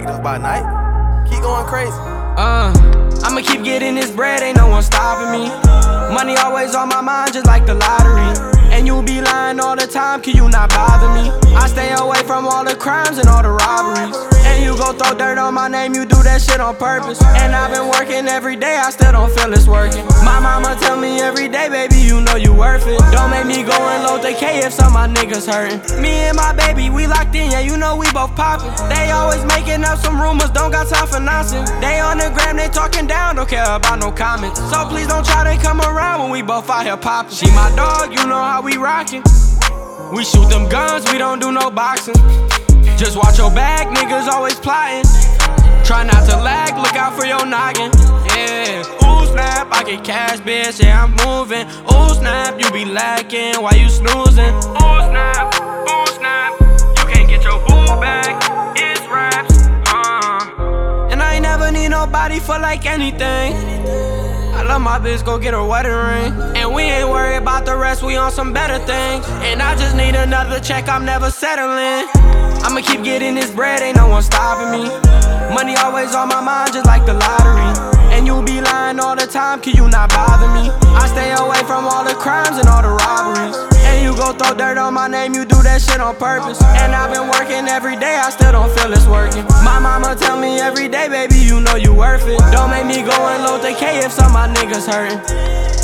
cracked up by night. Keep going crazy. I'ma keep getting this bread, ain't no one stopping me. Money always on my mind, just like the lottery. And you be lying all the time, can you not bother me? I stay away from all the crimes and all the robberies. And you go throw dirt on my name, you do that shit on purpose. And I've been working every day, I still don't feel it's working. My mama tell me every day, baby, you know you worth it. Don't make me go and load the K if some of my niggas hurting. Me and my baby, we locked in, yeah, you know we both poppin'. They always making up some rumors, don't got time for nonsense. They on the gram, they talking down, don't care about no comments. So please don't try to come around when we both out here poppin'. She my dog, you know how we rockin'. We shoot them guns, we don't do no boxing. Just watch your back, niggas always plotting. Try not to lag, look out for your noggin. Yeah, ooh snap, I get cash, bitch, yeah I'm moving. Ooh snap, you be lacking while you snoozing. Ooh snap, you can't get your boo back, it's raps. And I ain't never need nobody for like anything. I love my bitch, go get her wedding ring. And we ain't worried about the rest, we on some better things. And I just need another check, I'm never settling. I'ma keep getting this bread, ain't no one stopping me. Money always on my mind, just like the lottery. And you be lying all the time, can you not bother me? I stay away from all the crimes and all the robberies. And you go throw dirt on my name, you do that shit on purpose. And I've been working every day, I still don't feel it's working. My mama tell me every day, baby, you know you worth it. Don't make me go and load the K if some of my niggas hurting.